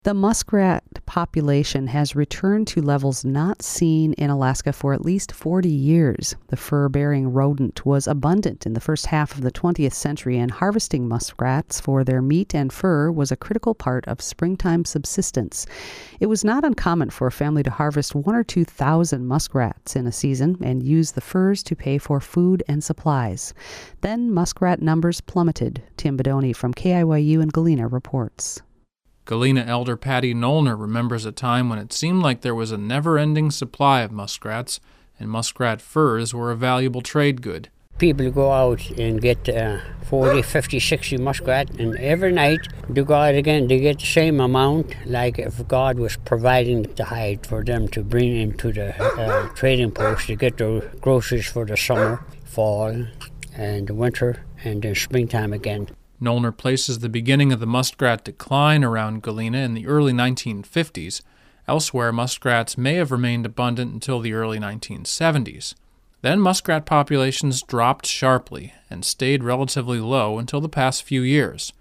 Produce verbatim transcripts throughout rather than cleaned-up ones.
The muskrat population has returned to levels not seen in Alaska for at least forty years. The fur-bearing rodent was abundant in the first half of the twentieth century, and harvesting muskrats for their meat and fur was a critical part of springtime subsistence. It was not uncommon for a family to harvest one or two thousand muskrats in a season and use the furs to pay for food and supplies. Then muskrat numbers plummeted. Tim Bedoni from K I Y U in Galena reports. Galena elder Patty Nollner remembers a time when it seemed like there was a never-ending supply of muskrats, and muskrat furs were a valuable trade good. People go out and get uh, forty, fifty, sixty muskrat, and every night they go out again, they get the same amount, like if God was providing the hide for them to bring into the uh, trading post to get their groceries for the summer, fall, and the winter, and then springtime again. Nollner places the beginning of the muskrat decline around Galena in the early nineteen fifties. Elsewhere, muskrats may have remained abundant until the early nineteen seventies. Then muskrat populations dropped sharply and stayed relatively low until the past few years.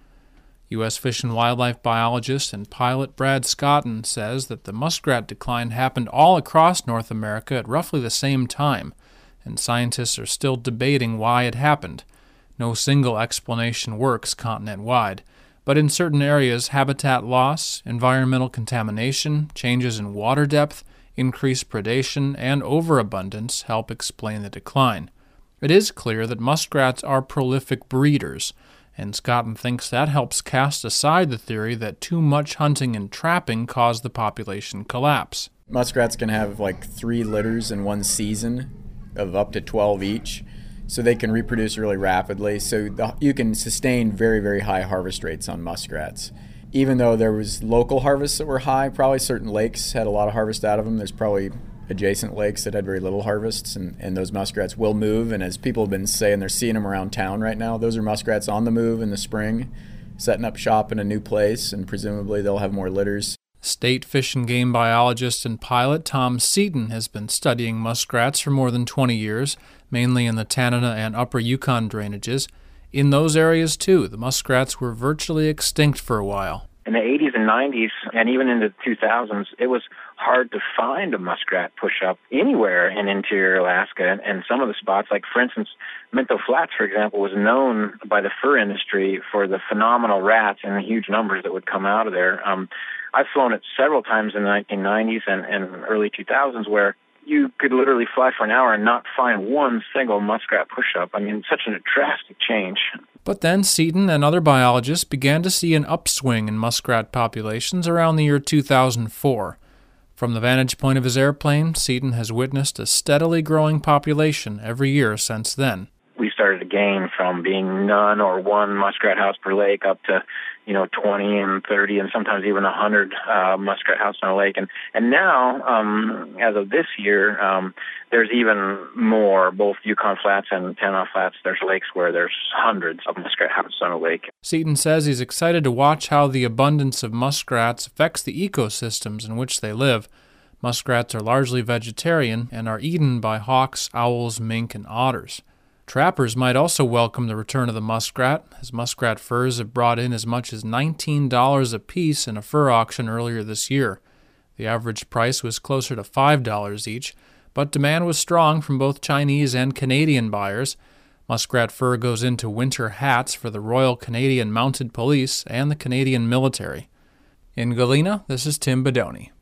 U S Fish and Wildlife biologist and pilot Brad Scotton says that the muskrat decline happened all across North America at roughly the same time, and scientists are still debating why it happened. No single explanation works continent-wide, but in certain areas, habitat loss, environmental contamination, changes in water depth, increased predation, and overabundance help explain the decline. It is clear that muskrats are prolific breeders, and Scotton thinks that helps cast aside the theory that too much hunting and trapping caused the population collapse. Muskrats can have like three litters in one season of up to twelve each. So they can reproduce really rapidly. So the, you can sustain very, very high harvest rates on muskrats. Even though there was local harvests that were high, probably certain lakes had a lot of harvest out of them. There's probably adjacent lakes that had very little harvests, and, and those muskrats will move. And as people have been saying, they're seeing them around town right now. Those are muskrats on the move in the spring, setting up shop in a new place, and presumably they'll have more litters. State fish and game biologist and pilot Tom Seaton has been studying muskrats for more than twenty years, mainly in the Tanana and Upper Yukon drainages. In those areas, too, the muskrats were virtually extinct for a while. In the eighties and nineties, and even into the two thousands, it was hard to find a muskrat push-up anywhere in interior Alaska. And, and some of the spots, like, for instance, Minto Flats, for example, was known by the fur industry for the phenomenal rats and the huge numbers that would come out of there. Um, I've flown it several times in the nineteen nineties and, and early two thousands where you could literally fly for an hour and not find one single muskrat push-up. I mean, such a drastic change. But then Seaton and other biologists began to see an upswing in muskrat populations around the year two thousand four. From the vantage point of his airplane, Seaton has witnessed a steadily growing population every year since then. We started to gain from being none or one muskrat house per lake up to, you know, twenty and thirty and sometimes even one hundred uh, muskrat house on a lake. And and now, um, as of this year, um, there's even more, both Yukon Flats and Tanana Flats. There's lakes where there's hundreds of muskrat houses on a lake. Seaton says he's excited to watch how the abundance of muskrats affects the ecosystems in which they live. Muskrats are largely vegetarian and are eaten by hawks, owls, mink, and otters. Trappers might also welcome the return of the muskrat, as muskrat furs have brought in as much as nineteen dollars a piece in a fur auction earlier this year. The average price was closer to five dollars each, but demand was strong from both Chinese and Canadian buyers. Muskrat fur goes into winter hats for the Royal Canadian Mounted Police and the Canadian military. In Galena, this is Tim Bedoni.